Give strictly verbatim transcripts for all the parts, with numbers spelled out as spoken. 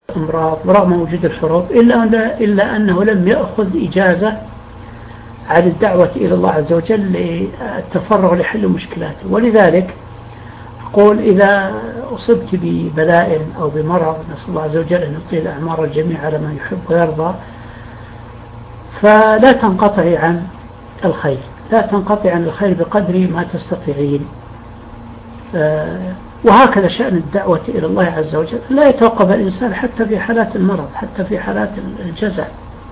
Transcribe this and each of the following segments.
أمراض ورغم وجود الحروب إلا, أن إلا أنه لم يأخذ إجازة عن الدعوة إلى الله عز وجل للتفرغ لحل مشكلاته. ولذلك أقول إذا أصبت ببلاء أو بمرض، نسأل الله عز وجل أن يطيل أعمار الجميع على ما يحب ويرضى، فلا تنقطعي عن الخير، لا تنقطع عن الخير بقدر ما تستطيعين. وهكذا شأن الدعوة إلى الله عز وجل، لا يتوقف الإنسان حتى في حالات المرض، حتى في حالات الجزع.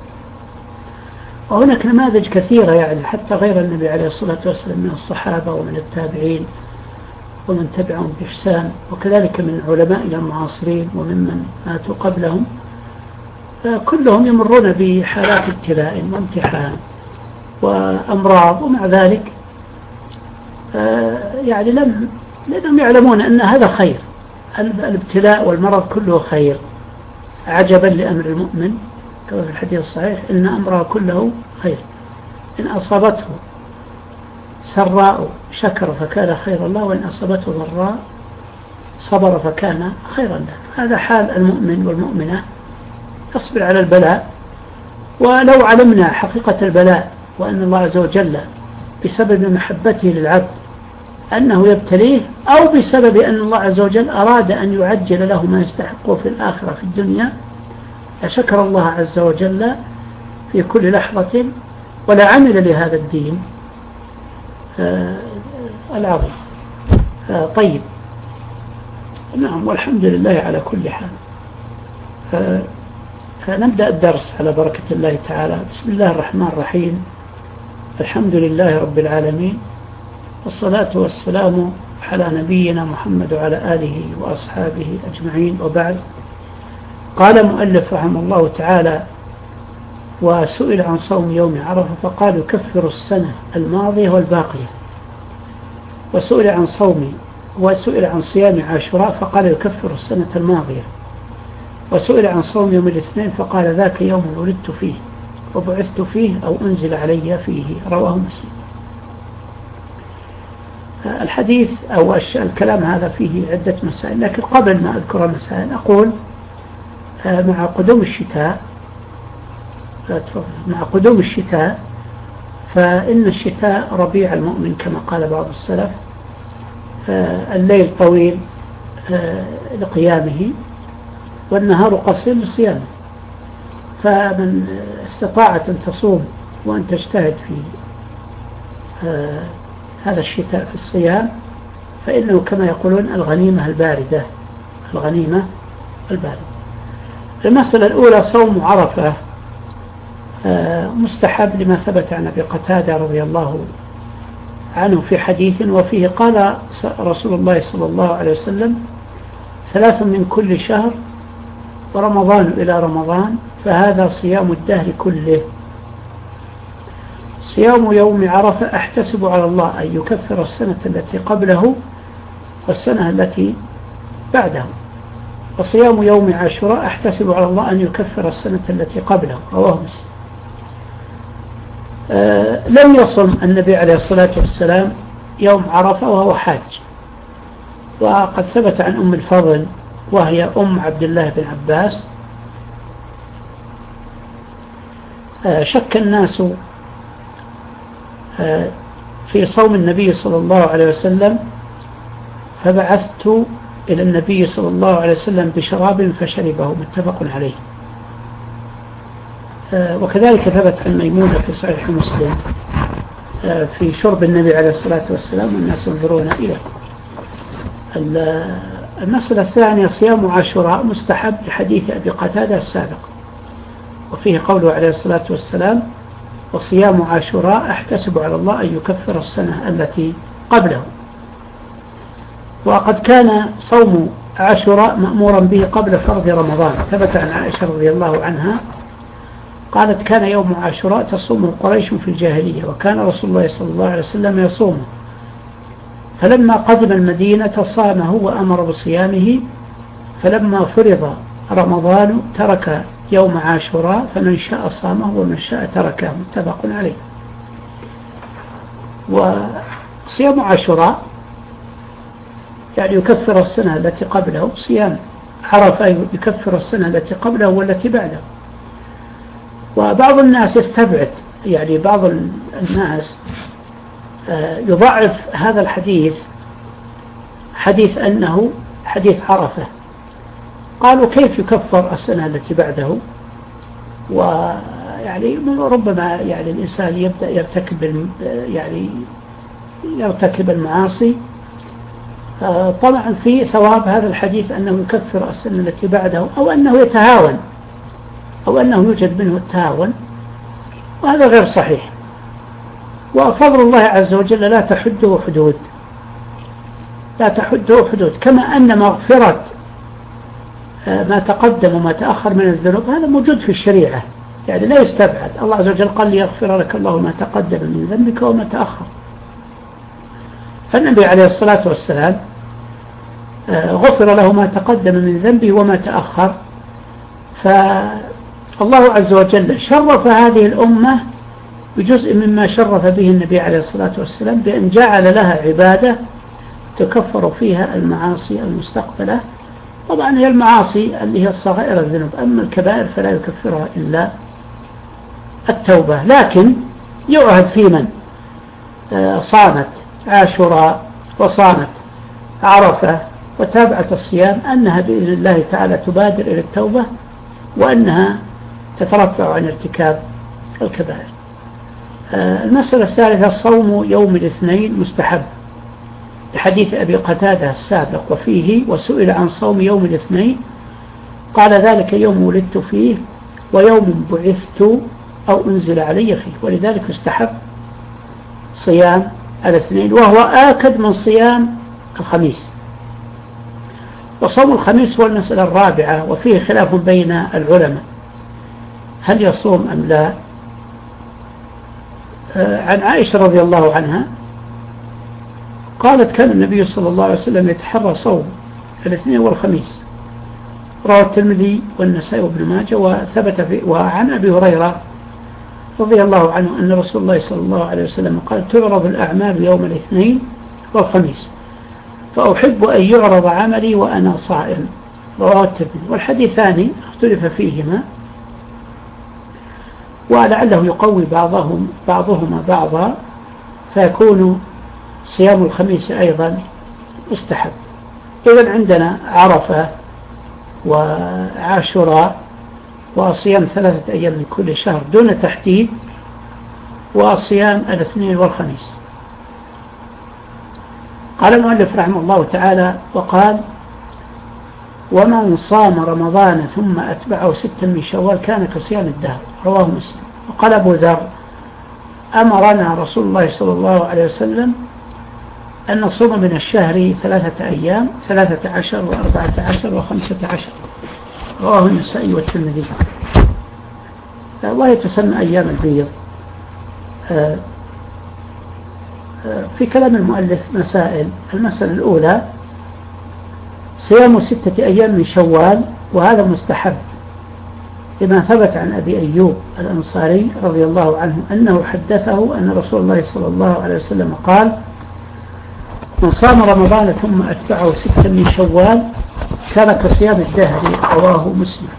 وهناك نماذج كثيرة يعني حتى غير النبي عليه الصلاة والسلام من الصحابة ومن التابعين ومن تبعهم بإحسان، وكذلك من علمائنا المعاصرين وممن ماتوا قبلهم، كلهم يمرون بحالات ابتلاء وامتحان وأمراض، ومع ذلك يعني لم لأنهم يعلمون أن هذا خير، الابتلاء والمرض كله خير. عجبا لأمر المؤمن كما في الحديث الصحيح إن أمره كله خير، إن أصابته سراء شكر فكان خير الله، وإن أصابته ضراء صبر فكان خيرا له. هذا حال المؤمن والمؤمنة، يصبر على البلاء. ولو علمنا حقيقة البلاء وأن الله عز وجل بسبب محبته للعبد أنه يبتليه، أو بسبب أن الله عز وجل أراد أن يعجل له ما يستحقه في الآخرة في الدنيا، لشكر الله عز وجل في كل لحظة ولا عمل لهذا الدين آه العظيم. آه طيب، نعم، والحمد لله على كل حال. آه فنبدأ الدرس على بركة الله تعالى. بسم الله الرحمن الرحيم، الحمد لله رب العالمين، والصلاة والسلام على نبينا محمد وعلى آله وأصحابه أجمعين، وبعد. قال مؤلف رحمه الله تعالى: وسئل عن صوم يوم عرفة فقال يكفر السنة الماضية والباقية. وسئل عن صوم وسئل عن صيام عاشوراء فقال يكفر السنة الماضية. وسئل عن صوم يوم الاثنين فقال ذاك يوم ولدت فيه وبعثت فيه أو أنزل علي فيه، رواه مسلم. الحديث أو الكلام هذا فيه عدة مسائل، لكن قبل ما أذكر المسائل أقول مع قدوم الشتاء مع قدوم الشتاء فإن الشتاء ربيع المؤمن كما قال بعض السلف. الليل طويل لقيامه والنهار قصير لصيامه، فمن استطاعت أن تصوم وأن تجتهد في هذا الشتاء في الصيام فإنه كما يقولون الغنيمة الباردة الغنيمة الباردة. المسألة الأولى صوم عرفة مستحب لما ثبت عن أبي قتادة رضي الله عنه في حديث وفيه قال رسول الله صلى الله عليه وسلم: ثلاث من كل شهر ورمضان إلى رمضان فهذا صيام الدهر كله. صيام يوم عرفة أحتسب على الله أن يكفر السنة التي قبله والسنة التي بعده. وصيام يوم عاشوراء أحتسب على الله أن يكفر السنة التي قبله، رواه مسلم. آه لم يصم النبي عليه الصلاة والسلام يوم عرفة وهو حاج، وقد ثبت عن أم الفضل وهي أم عبد الله بن عباس: آه شك الناس آه في صوم النبي صلى الله عليه وسلم فبعثت إلى النبي صلى الله عليه وسلم بشراب فشربه، متفق عليه. آه وكذلك ثبت عن ميمونة في صحيح مسلم آه في شرب النبي عليه الصلاة والسلام والناس ينظرون إليه. المسألة الثانية صيام عاشوراء مستحب لحديث أبي قتادة السابق، وفيه قوله عليه الصلاة والسلام: وصيام عاشوراء أحتسب على الله أن يكفر السنة التي قبله. وقد كان صوم عاشوراء مأمورا به قبل فرض رمضان، ثبت عن عائشة رضي الله عنها قالت: كان يوم عاشوراء تصوم قريش في الجاهلية وكان رسول الله صلى الله عليه وسلم يصومه، فلما قدم المدينة صامه وأمر بصيامه، فلما فرض رمضان ترك يوم عاشوراء، فمن شاء صامه ومن شاء تركه، متفق عليه. وصيام عاشوراء يعني يكفر السنة التي قبله صيام عرفة يكفر السنة التي قبله والتي بعده. وبعض الناس يستبعد، يعني بعض الناس يضعف هذا الحديث، حديث أنه حديث عرفة. قالوا كيف يكفر السنة التي بعده؟ ويعني ربما يعني الإنسان يبدأ يرتكب يعني يرتكب المعاصي طبعا في ثواب هذا الحديث أنه يكفر السنة التي بعده، أو أنه يتهاون، أو أنه يوجد منه التهاون، وهذا غير صحيح. وفضل الله عز وجل لا تحده حدود، لا تحده حدود، كما أن مغفرة ما تقدم وما تأخر من الذنوب هذا موجود في الشريعة، يعني لا يستبعد. الله عز وجل قال ليغفر لك الله ما تقدم من ذنبك وما تأخر. فالنبي عليه الصلاة والسلام غفر له ما تقدم من ذنبه وما تأخر. فالله عز وجل شرف هذه الأمة بجزء مما شرف به النبي عليه الصلاة والسلام، بأن جعل لها عبادة تكفر فيها المعاصي المستقبلة. طبعا هي المعاصي اللي هي الصغائر الذنوب، أما الكبائر فلا يكفرها إلا التوبة. لكن يعهد في من صامت عاشوراء وصامت عرفة وتابعت الصيام أنها بإذن الله تعالى تبادر إلى التوبة، وأنها تترفع عن ارتكاب الكبائر. المسألة الثالثة صوم يوم الاثنين مستحب، لحديث أبي قتادة السابق وفيه: وسئل عن صوم يوم الاثنين قال: ذلك يوم ولدت فيه ويوم بعثت أو أنزل علي فيه. ولذلك يستحب صيام الاثنين، وهو آكد من صيام الخميس. وصوم الخميس هو المسألة الرابعة، وفيه خلاف بين العلماء هل يصوم أم لا. عن عائشة رضي الله عنها قالت: كان النبي صلى الله عليه وسلم يتحرى صوم الاثنين والخميس. رواه الترمذي والنسائي وابن ماجه. وثبت في وعن أبي هريرة رضي الله عنه أن رسول الله صلى الله عليه وسلم قال: تعرض الأعمال يوم الاثنين والخميس، فأحب أن يعرض عملي وأنا صائم. رواه الترمذي. والحديثان اختلف فيهما، ولعله يقوي بعضهم بعضهما بعضا، فيكون صيام الخميس أيضا مستحب. إذن عندنا عرفة وعاشوراء وصيام ثلاثة أيام من كل شهر دون تحديد، وصيام الاثنين والخميس. قال المؤلف رحمه الله تعالى: وقال: ومن صام رمضان ثم أتبعه ستا من شوال كان كصيام الدهر. رواه مسلم. وقال أبو ذر: أمرنا رسول الله صلى الله عليه وسلم أن نصوم من الشهر ثلاثة أيام، ثلاثة عشر وأربعة عشر وخمسة عشر. رواه النسائي والترمذي. وهي تسمى أيام البيض. في كلام المؤلف مسائل. المسألة الأولى: صيام ستة أيام من شوال، وهذا مستحب لما ثبت عن أبي أيوب الأنصاري رضي الله عنه أنه حدثه أن رسول الله صلى الله عليه وسلم قال: من صام رمضان ثم أتبعه ستا من شوال كان كصيام الدهر. رواه مسلم.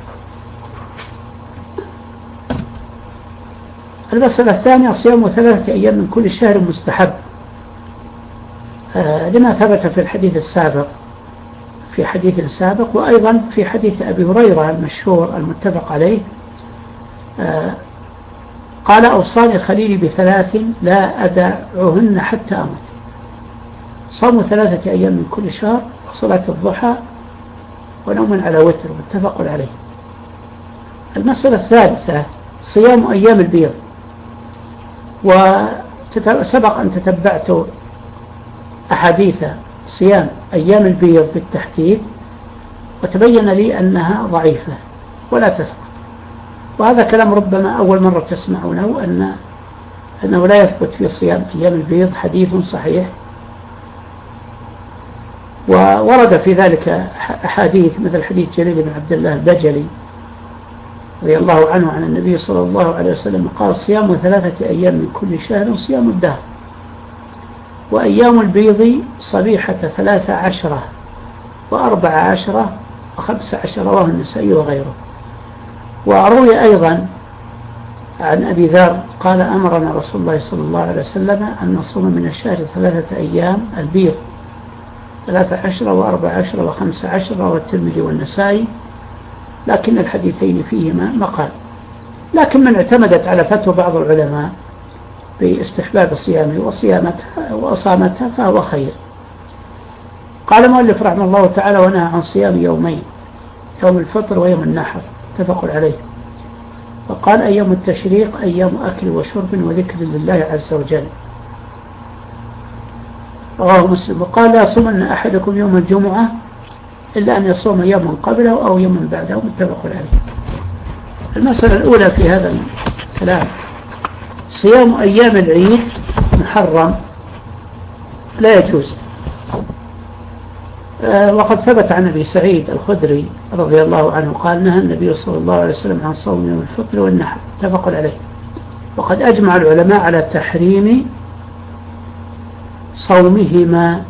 المسألة الثانية: صيام ثلاثة أيام من كل شهر مستحب، آه لما ثبت في الحديث السابق في حديث سابق وأيضا في حديث أبي هريرة المشهور المتفق عليه. آه قال: أوصاني خليلي بثلاث لا أدعهن حتى أموت: صوم ثلاثة أيام من كل شهر، وصلاة الضحى، ونوم على وتر. متفق عليه. المسألة الثالثة: صيام أيام البيض. وسبق أن تتبعت أحاديث صيام أيام البيض بالتحديد، وتبين لي أنها ضعيفة ولا تثبت. وهذا كلام ربما أول مرة تسمعونه، أن أنه لا يثبت في صيام أيام البيض حديث صحيح. وورد في ذلك أحاديث مثل حديث جرير بن عبد الله البجلي رضي الله عنه عن النبي صلى الله عليه وسلم قال: صيام ثلاثة أيام من كل شهر صيام الدهر، وأيام البيض صبيحة ثلاثة عشرة وأربع عشرة وخمس عشر رواه النسائي وغيره. وروي أيضا عن أبي ذر قال أمرنا رسول الله صلى الله عليه وسلم أن نصوم من الشهر ثلاثة أيام البيض، ثلاثة عشر وأربع عشر وخمس عشر، رواه الترمذي والنسائي، لكن الحديثين فيهما مقال. لكن من اعتمدت على فتوى بعض العلماء باستحباب صيامه وصيامتها وأصامتها فهو خير. قال المؤلف رحمه الله تعالى: ونهى عن صيام يومين، يوم الفطر ويوم النحر، متفق عليه. وقال: أيام التشريق أيام أكل وشرب وذكر لله عز وجل، رواه مسلم. وقال: لا يصومن أحدكم يوم الجمعة إلا أن يصوم يوما قبله أو يوما بعده، متفق عليه. المسألة الأولى في هذا الكلام: صيام أيام العيد محرم لا يجوز. وقد ثبت عن أبي سعيد الخدري رضي الله عنه قال: نهى النبي صلى الله عليه وسلم عن صوم يوم الفطر والنحر، متفق عليه. وقد أجمع العلماء على تحريم صومهما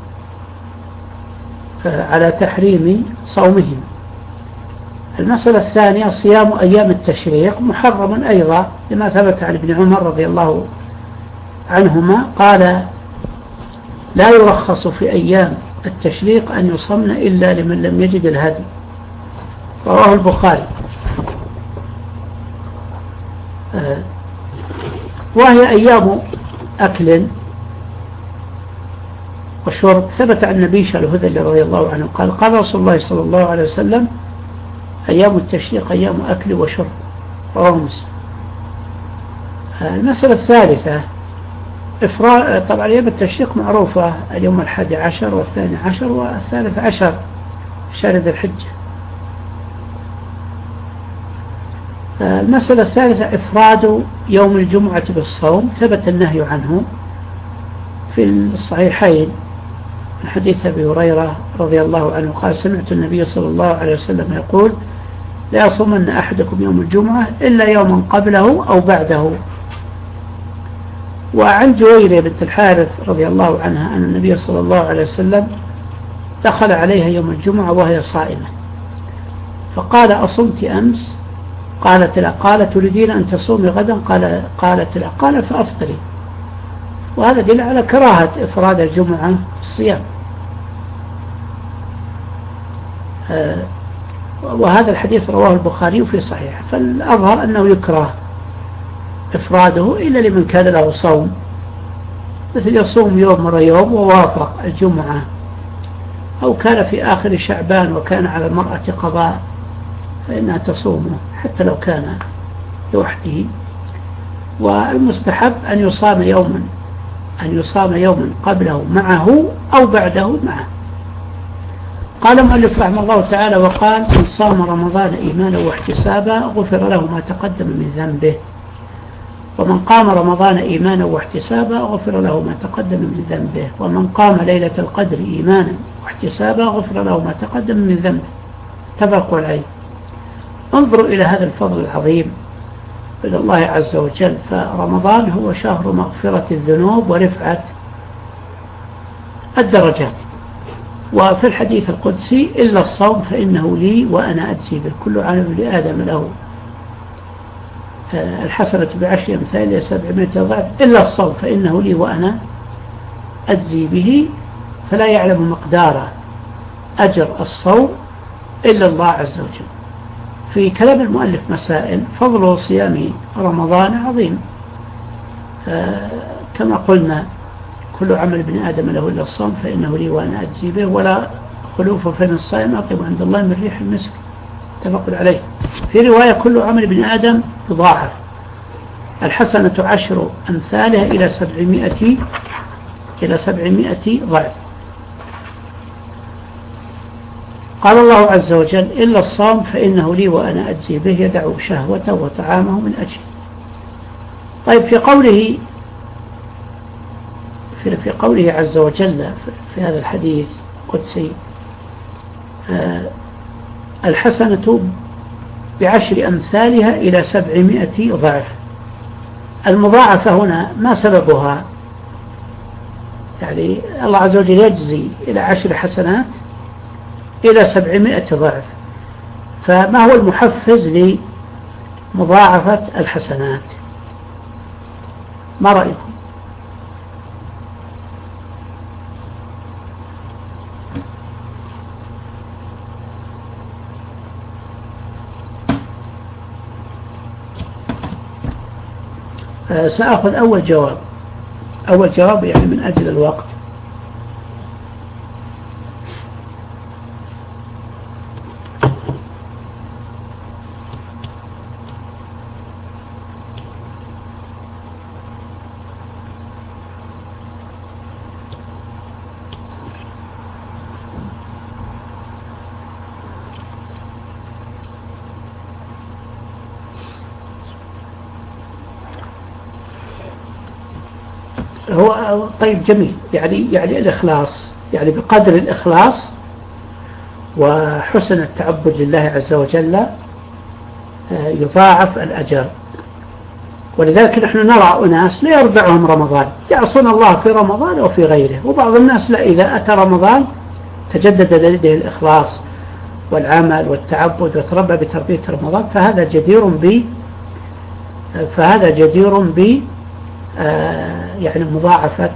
على تحريم صومهما. المسألة الثانية: صيام أيام التشريق محرم أيضا، لما ثبت عن ابن عمر رضي الله عنهما قال: لا يرخص في أيام التشريق أن يصمن إلا لمن لم يجد الهدي، رواه البخاري. وهي أيام أكل وشرب. ثبت عن النبي الهذلي رضي الله عنه قال: قال رسول الله صلى الله عليه وسلم: أيام التشريق أيام أكل وشرب، رواه مسلم. المسألة الثالثة: إفراء. طبعا أيام التشريق معروفة، اليوم الحادي عشر والثاني عشر والثالث عشر شهر ذي الحجة. المسألة الثالثة: إفراد يوم الجمعة بالصوم، ثبت النهي عنه في الصحيحين من حديث أبي هريرة رضي الله عنه قال: سمعت النبي صلى الله عليه وسلم يقول: لا يصومن أحدكم يوم الجمعة إلا يوما قبله أو بعده. وعن جويرية بنت الحارث رضي الله عنها أن النبي صلى الله عليه وسلم دخل عليها يوم الجمعة وهي صائمة، فقال: أصمت أمس؟ قالت: لا. قال: تريدين أن تصومي غدا؟ قال قالت: لا. قال: فأفطري. وهذا دل على كراهة إفراد الجمعة بالصيام. آه وهذا الحديث رواه البخاري في صحيح. فالأظهر أنه يكره إفراده إلا لمن كان له صوم، مثل يصوم يوم مرة يوم ووافق الجمعة، أو كان في آخر شعبان وكان على المرأة قضاء فإنها تصومه حتى لو كان لوحده. والمستحب أن يصام يوما أن يصام يوما قبله معه أو بعده معه. قال المؤلف رحمه الله تعالى: وقال: من صام رمضان إيمانا واحتسابا غفر له ما تقدم من ذنبه، ومن قام رمضان إيمانا واحتسابا غفر له ما تقدم من ذنبه، ومن قام ليلة القدر إيمانا واحتسابا غفر له ما تقدم من ذنبه، متفق عليه. انظروا إلى هذا الفضل العظيم من الله عز وجل. فرمضان هو شهر مغفرة الذنوب ورفعة الدرجات. وفي الحديث القدسي: إلا الصوم فإنه لي وأنا أجزي به، كل عام لآدم له الحسنة بعشر أمثالها سبعمائة ضعف، إلا الصوم فإنه لي وأنا أجزي به. فلا يعلم مقدار أجر الصوم إلا الله عز وجل. في كلام المؤلف مسائل: فضل صيام رمضان عظيم، كما قلنا: كل عمل ابن آدم له إلا الصوم فإنه لي وأنا أجزي به، ولا خلوف فم الصائم أطيب عند الله من ريح المسك، متفق عليه. في رواية: كل عمل ابن آدم يضاعف، الحسنة عشر أمثالها إلى سبعمائة إلى سبعمائة ضعف. قال الله عز وجل: إلا الصوم فإنه لي وأنا أجزي به، يدع شهوته وطعامه من أجل. طيب، في قوله في, في قوله عز وجل في هذا الحديث القدسي: آه الحسنة بعشر أمثالها إلى سبعمائة ضعف، المضاعفة هنا ما سببها؟ يعني الله عز وجل يجزي إلى عشر حسنات إلى سبعمائة ضعف. فما هو المحفز لمضاعفة الحسنات؟ ما رأيكم؟ سأخذ أول جواب. أول جواب يعني من أجل الوقت. هو طيب جميل، يعني يعني الإخلاص، يعني بقدر الإخلاص وحسن التعبد لله عز وجل يضاعف الأجر. ولذلك نحن نرى أناس لا يربعهم رمضان، يعصون الله في رمضان أو في غيره، وبعض الناس لا، إذا أتى رمضان تجدد لديه الإخلاص والعمل والتعبد وتربى بتربية رمضان، فهذا جدير ب فهذا جدير ب يعني مضاعفة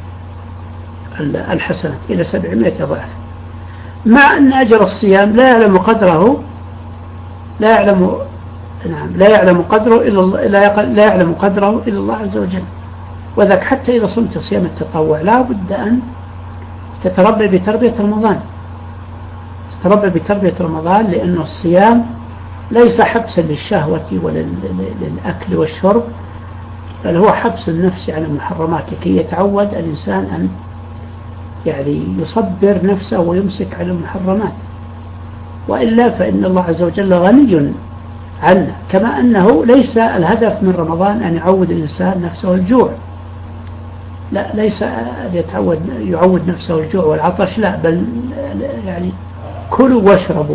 الحسنات إلى سبعمائة ضعف، مع أن أجر الصيام لا يعلم قدره لا يعلم نعم لا يعلم قدره إلا لا يعلم قدره إلا الله عز وجل. وذلك حتى إذا صمت صيام التطوع لا بد أن تتربى بتربية رمضان، تتربى بتربية رمضان، لأن الصيام ليس حبسا للشهوة ولا للأكل والشرب، بل هو حبس النفس عن المحرمات لكي يتعود الإنسان أن يعني يصبر نفسه ويمسك عن المحرمات، وإلا فإن الله عز وجل غني عنه. كما أنه ليس الهدف من رمضان أن يعود الإنسان نفسه الجوع، لا، ليس أن يتعود يعود نفسه الجوع والعطش، لا، بل يعني كلوا واشربوا.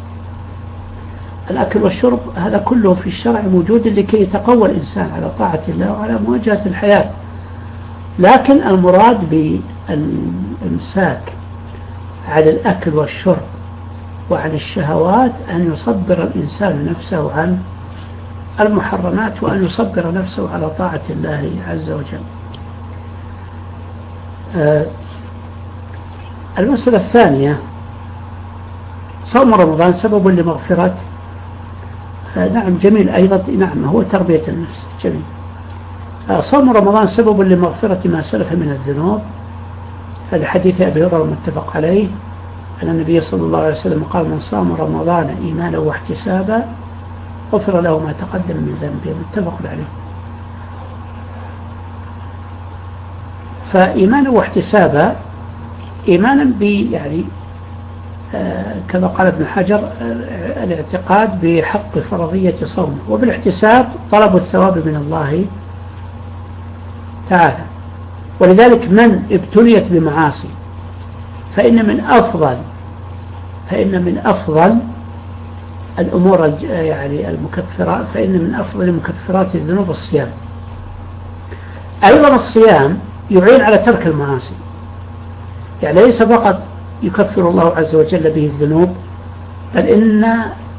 الأكل والشرب هذا كله في الشرع موجود لكي يتقوى الإنسان على طاعة الله وعلى مواجهة الحياة، لكن المراد بالإمساك على الأكل والشرب وعن الشهوات أن يصبر الإنسان نفسه عن المحرمات، وأن يصبر نفسه على طاعة الله عز وجل. آه المسألة الثانية، صوم رمضان سبب لمغفرة. آه نعم جميل أيضا، نعم هو تربية النفس، جميل. آه صوم رمضان سبب لمغفرة ما سلف من الذنوب، هذا حديث أبي هريرة متفق عليه أن النبي صلى الله عليه وسلم قال: من صام رمضان إيمانا واحتسابا غفر له ما تقدم من ذنبه، متفق عليه. فإيمانا واحتسابا، إيمانا ب يعني آه كما قال ابن حجر آه الاعتقاد بحق فرضية صومه، وبالاحتساب طلب الثواب من الله تعالى. ولذلك من ابتليت بمعاصي فإن من أفضل فإن من أفضل الأمور يعني المكفرات فإن من أفضل مكفرات الذنوب الصيام. أيضا الصيام يعين على ترك المعاصي، يعني ليس فقط يكفر الله عز وجل به الذنوب، بل إن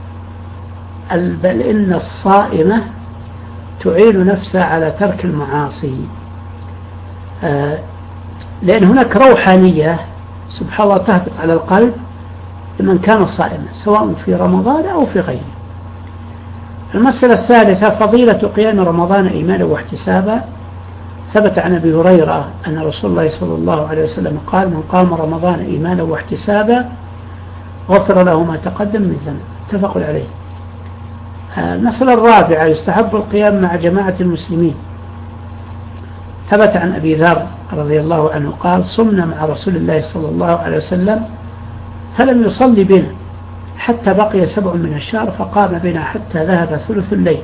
بل إن الصائمة تعين نفسها على ترك المعاصي، آه لأن هناك روحانية سبحان الله تهبط على القلب لمن كان صائما سواء في رمضان أو في غيره. المسألة الثالثة، فضيلة قيام رمضان إيمانا واحتسابا. ثبت عن أبي هريرة أن رسول الله صلى الله عليه وسلم قال: من قام رمضان إيمانا واحتسابا غفر له ما تقدم من ذنبه، متفق عليه. المسألة الرابعة، يستحب القيام مع جماعة المسلمين. ثبت عن أبي ذر رضي الله عنه قال: صمنا مع رسول الله صلى الله عليه وسلم فلم يصلي بنا حتى بقي سبع من الشهر، فقام بنا حتى ذهب ثلث الليل،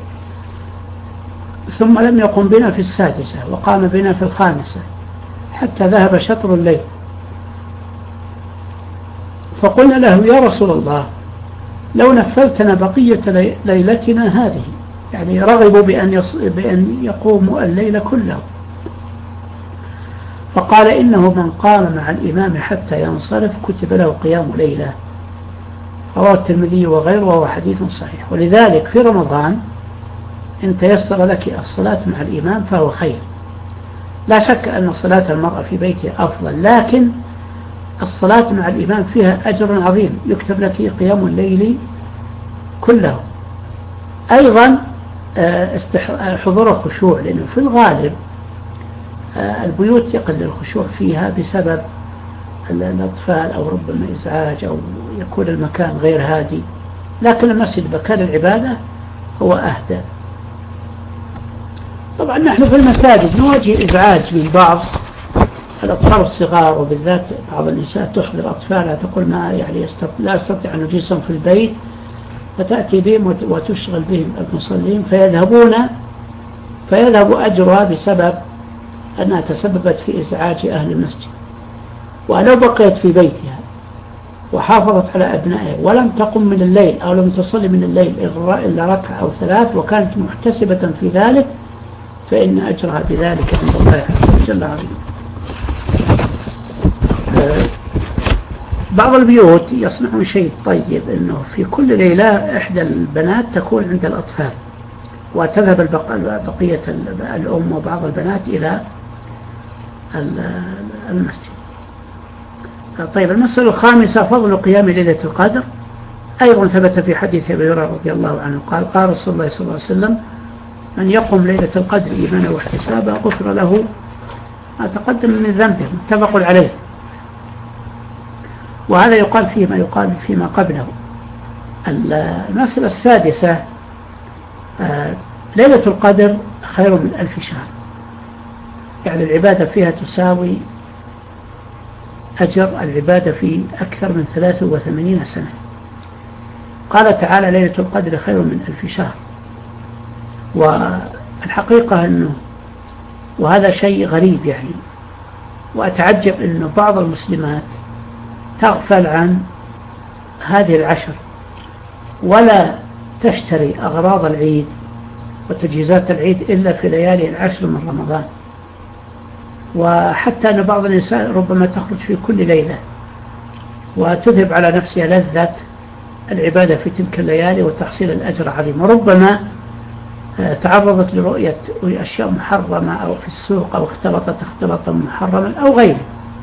ثم لم يقم بنا في السادسة، وقام بنا في الخامسة حتى ذهب شطر الليل، فقلنا له: يا رسول الله لو نفلتنا بقية ليلتنا هذه، يعني رغبوا بأن, يص... بأن يقوموا الليل كله. فقال: إنه من قام مع الإمام حتى ينصرف كتب له قيام ليلة. رواه الترمذي وغيره وهو حديث صحيح. ولذلك في رمضان إن تيسر لك الصلاة مع الإمام فهو خير. لا شك أن صلاة المرأة في بيتها أفضل، لكن الصلاة مع الإمام فيها أجر عظيم، يكتب لك قيام الليل كله. أيضا حضور الخشوع، لأنه في الغالب البيوت يقل الخشوع فيها بسبب الأطفال أو ربما إزعاج أو يكون المكان غير هادي، لكن المسجد مكان العبادة هو أهدى. طبعا نحن في المساجد نواجه إزعاج من بعض الأطفال الصغار، وبالذات بعض النساء تحضر أطفالها تقول ما يعني لا أستطيع أن أجلسهم في البيت، فتأتي بهم وتشغل بهم المصلين فيذهبون فيذهب أجرها بسبب أنها تسببت في إزعاج أهل المسجد. ولو بقيت في بيتها وحافظت على أبنائها ولم تقم من الليل أو لم تصلي من الليل إلا ركعة أو ثلاث وكانت محتسبة في ذلك، فإن أجرها بذلك عند الله عز وجل عظيم. بعض البيوت يصنعون شيء طيب، أنه في كل ليلة إحدى البنات تكون عند الأطفال وتذهب بقية الأم وبعض البنات إلى المسجد. طيب، المسألة الخامسة فضل قيام ليلة القدر. أيضا ثبت في حديث أبي هريرة رضي الله عنه قال قال رسول الله صلى الله عليه وسلم من يقوم ليلة القدر إيمانا واحتسابا غفر له ما تقدم من ذنبه، متفق عليه. وهذا يقال فيه ما يقال فيما قبله. المسألة السادسة ليلة القدر خير من ألف شهر، يعني العبادة فيها تساوي أجر العبادة في أكثر من ثلاث وثمانين سنة. قال تعالى ليلة القدر خير من ألف شهر. والحقيقة أنه وهذا شيء غريب يعني، وأتعجب أنه بعض المسلمات تغفل عن هذه العشر ولا تشتري أغراض العيد وتجهيزات العيد إلا في ليالي العشر من رمضان. وحتى أن بعض النساء ربما تخرج في كل ليلة وتذهب على نفسها لذة العبادة في تلك الليالي وتحصيل الأجر عظيم، وربما تعرضت لرؤية أشياء محرمة أو في السوق أو اختلطت اختلاطا محرما أو غيره.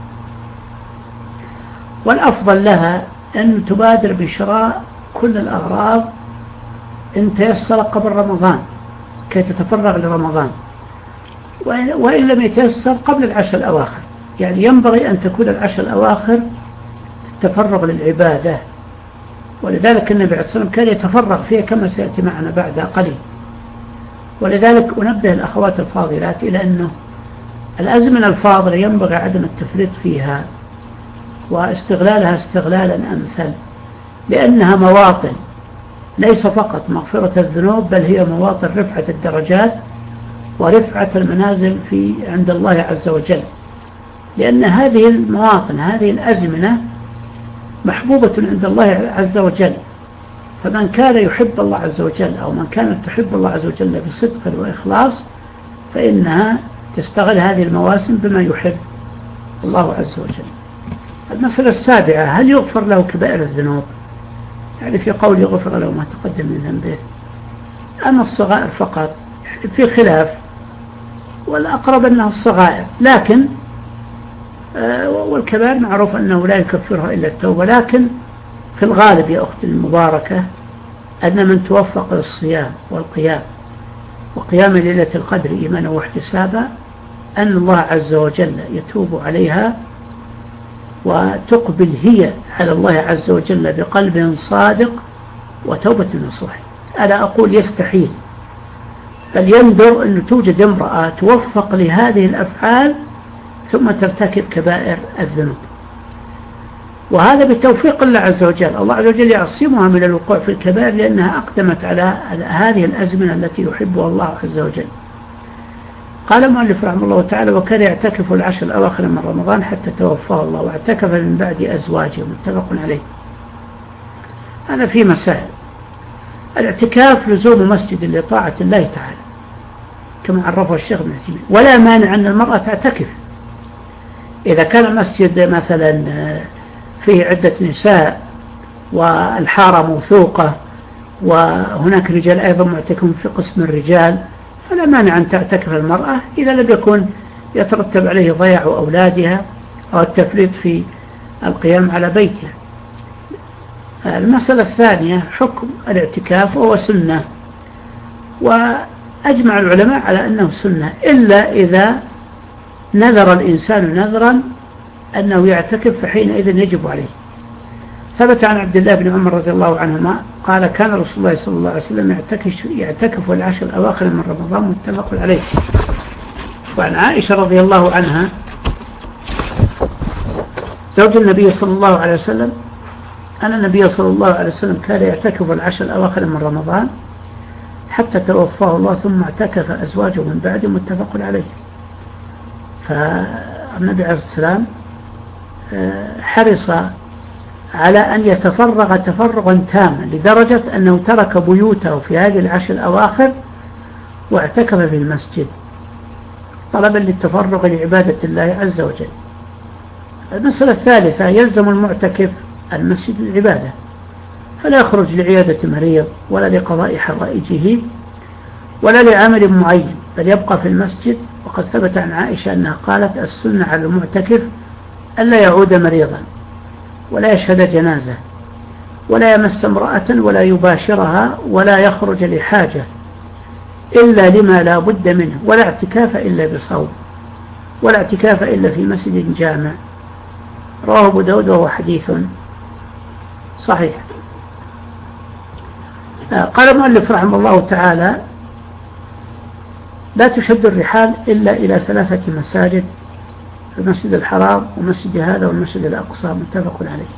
والأفضل لها أن تبادر بشراء كل الأغراض إن تيسر قبل رمضان كي تتفرغ لرمضان، وإن لم يتيسر قبل العشر الأواخر. يعني ينبغي أن تكون العشر الأواخر تفرغ للعبادة، ولذلك النبي عليه الصلاة والسلام كان يتفرغ فيها كما سيأتي معنا بعد قليل. ولذلك أنبه الأخوات الفاضلات إلى أنه الأزمنة الفاضلة ينبغي عدم التفريط فيها واستغلالها استغلالا أمثل، لأنها مواطن ليس فقط مغفرة الذنوب، بل هي مواطن رفعة الدرجات ورفعة المنازل في عند الله عز وجل. لأن هذه المواطن هذه الأزمنة محبوبة عند الله عز وجل، فمن كان يحب الله عز وجل أو من كانت تحب الله عز وجل بصدق وإخلاص فإنها تستغل هذه المواسم بما يحب الله عز وجل. المسألة السابعة هل يغفر له كبائر الذنوب؟ يعني في قول يغفر له ما تقدم من ذنبه، أما الصغائر فقط في خلاف، والأقرب أنها الصغائر، لكن والكبائر معروف أنه لا يكفرها إلا التوبة. لكن في الغالب يا أختي المباركة أن من توفق للصيام والقيام وقيام ليلة القدر إيمانا واحتسابا أن الله عز وجل يتوب عليها وتقبل هي على الله عز وجل بقلب صادق وتوبة نصوح. أنا أقول يستحيل بل يندر أن توجد امرأة توفق لهذه الأفعال ثم ترتكب كبائر الذنوب، وهذا بتوفيق الله عز وجل. الله عز وجل يعصمها من الوقوع في الكبائر لأنها أقدمت على هذه الأزمنة التي يحبها الله عز وجل. قال المؤلف رحمه الله تعالى وكان يعتكف العشر الأواخر من رمضان حتى توفاه الله، واعتكف من بعد أزواجه، متفق عليه. هذا في مسائل. الاعتكاف لزوم مسجد لطاعة الله تعالى كما عرفه الشيخ ابن عثيمين، ولا مانع أن المرأة تعتكف إذا كان المسجد مثلا فيه عدة نساء والحارة موثوقة وهناك رجال أيضا معتكفون في قسم الرجال، فلا مانع أن تعتكف المرأة إذا لم يكن يترتب عليه ضياع أولادها أو التفريط في القيام على بيتها. المسألة الثانية حكم الاعتكاف، وهو سنة، وأجمع العلماء على أنه سنة إلا إذا نذر الإنسان نذرا أنه يعتكف، فحينئذ يجب عليه. ثبت عن عبد الله بن عمر رضي الله عنهما قال كان رسول الله صلى الله عليه وسلم يعتكف, يعتكف العشر الأواخر من رمضان، متفق عليه. وعن عائشة رضي الله عنها زوج النبي صلى الله عليه وسلم أن النبي صلى الله عليه وسلم كان يعتكف العشر الأواخر من رمضان حتى توفاه الله، ثم اعتكف أزواجه من بعد، متفق عليه. فالنبي عليه السلام حرص على أن يتفرغ تفرغا تاما لدرجة أنه ترك بيوته في هذه العشر الأواخر واعتكف في المسجد طلبا للتفرغ لعبادة الله عز وجل. المسألة الثالثة يلزم المعتكف المسجد للعبادة، فلا يخرج لعيادة مريض ولا لقضاء حوائجه ولا لعمل معين، بل يبقى في المسجد. وقد ثبت عن عائشة أنها قالت السنة على المعتكف ألا يعود مريضا ولا يشهد جنازة ولا يمس امرأة ولا يباشرها ولا يخرج لحاجة إلا لما لا بد منه، ولا اعتكاف إلا بصوم، ولا اعتكاف إلا في مسجد جامع. رواه أبو داود وهو حديث صحيح. قال المؤلف رحمه الله تعالى لا تشد الرحال إلا إلى ثلاثة مساجد: المسجد الحرام ومسجد هذا والمسجد الأقصى، متفق عليه.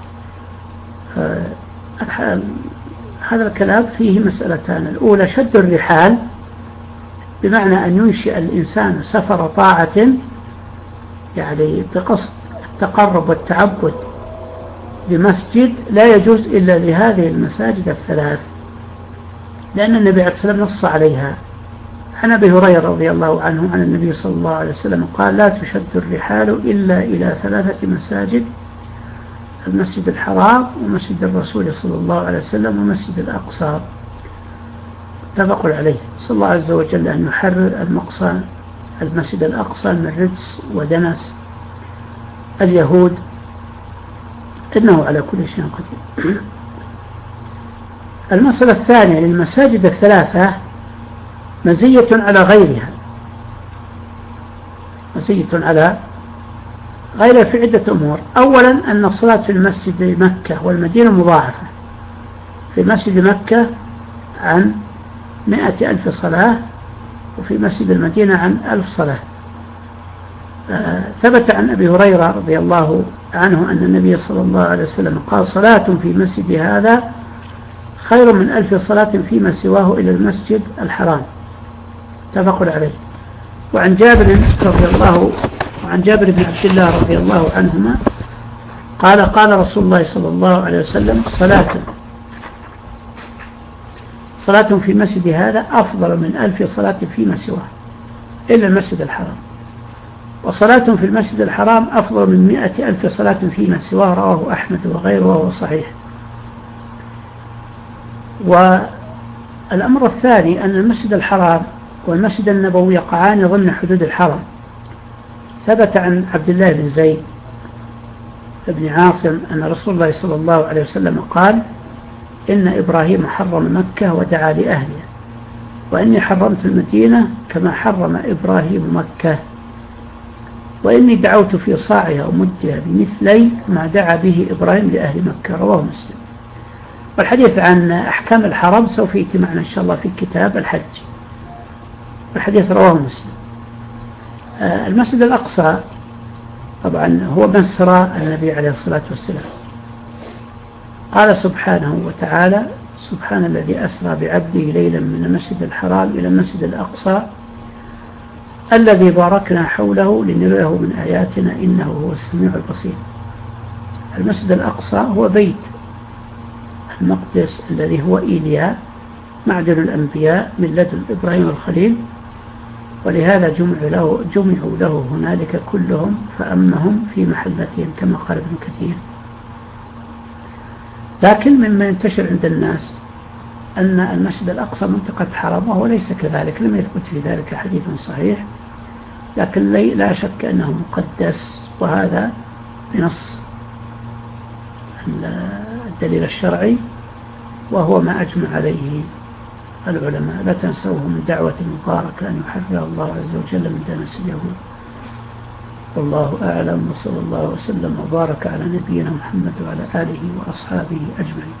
هذا الكلام فيه مسألتان: الأولى شد الرحال بمعنى أن ينشئ الإنسان سفر طاعة يعني بقصد التقرب والتعبد بمسجد لا يجوز إلا لهذه المساجد الثلاث، لأن النبي عليه الصلاة والسلام نص عليها. عن أبي هريرة رضي الله عنه عن النبي صلى الله عليه وسلم قال لا تشد الرحال إلا إلى ثلاثة مساجد: المسجد الحرام ومسجد الرسول صلى الله عليه وسلم ومسجد الأقصى، متفق عليه. صلى الله عز وجل أن يحرر المقصى المسجد الأقصى من رجس ودنس اليهود، إنه على كل شيء قدير. المسألة الثانية للمساجد الثلاثة مزية على غيرها، مزية على غيرها في عدة أمور. أولا أن الصلاة في المسجد مكة والمدينة مضاعفة، في مسجد مكة عن مئة ألف صلاة، وفي مسجد المدينة عن ألف صلاة. ثبت عن أبي هريرة رضي الله عنه أن النبي صلى الله عليه وسلم قال صلاة في مسجد هذا خير من ألف صلاة فيما سواه إلى المسجد الحرام، متفق عليه. وعن جابر رضي الله وعن جابر بن عبد الله رضي الله عنهما قال قال رسول الله صلى الله عليه وسلم صلاة صلاة في مسجد هذا أفضل من ألف صلاة فيما سواه إلا المسجد الحرام، وصلاة في المسجد الحرام أفضل من مئة ألف صلاة فيما سواه. رواه أحمد وغيره وهو صحيح. والأمر الثاني أن المسجد الحرام والمسجد النبوي يقعان ضمن حدود الحرم. ثبت عن عبد الله بن زيد بن عاصم أن رسول الله صلى الله عليه وسلم قال إن إبراهيم حرم مكة ودعا لأهلها، وإني حرمت المدينة كما حرم إبراهيم مكة، وإني دعوت في صاعها ومدها بمثلي ما دعا به إبراهيم لأهل مكة. رواه مسلم. والحديث عن أحكام الحرم سوف يأتي معنا إن شاء الله في كتاب الحج. الحديث رواه مسلم. المسجد الأقصى طبعا هو مسرى النبي عليه الصلاة والسلام. قال سبحانه وتعالى سبحان الذي أسرى بعبده ليلا من المسجد الحرام إلى المسجد الأقصى الذي باركنا حوله لنريه من آياتنا إنه هو السميع البصير. المسجد الأقصى هو بيت المقدس الذي هو إيليا معدن الأنبياء من لدن إبراهيم الخليل، ولهذا جمعوا له, جمعوا له هنالك كلهم فأمهم في محلتهم كما قال ابن كثير. لكن مما ينتشر عند الناس أن المسجد الأقصى منطقة حرام، وهو ليس كذلك، لم يثبت في ذلك حديث صحيح، لكن لا شك أنه مقدس، وهذا بنص الدليل الشرعي، وهو ما أجمع عليه العلماء. لا تنسوه من دعوة مباركة أن يحرر الله عز وجل من دنس اليهود. والله أعلم، وصلى الله وسلم وبارك على نبينا محمد وعلى آله وأصحابه أجمعين.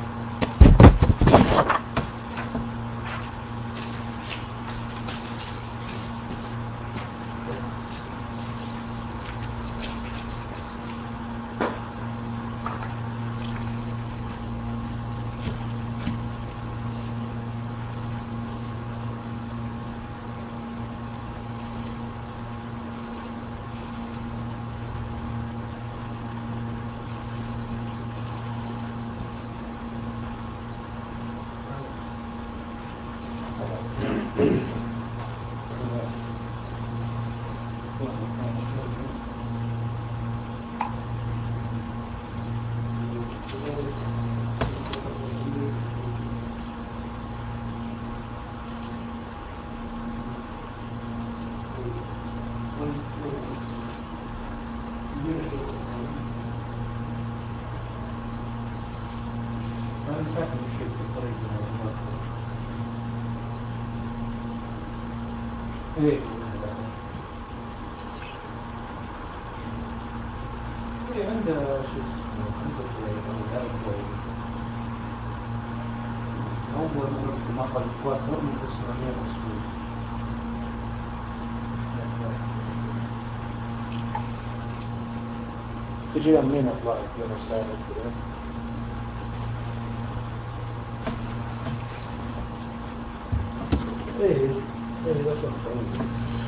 ايه ايه عنده شو اسمه عنده هو في مقر الكويت مؤمن بالسلمية مسؤول تجي أمين أطلع في رسالة كده ايه ايه بس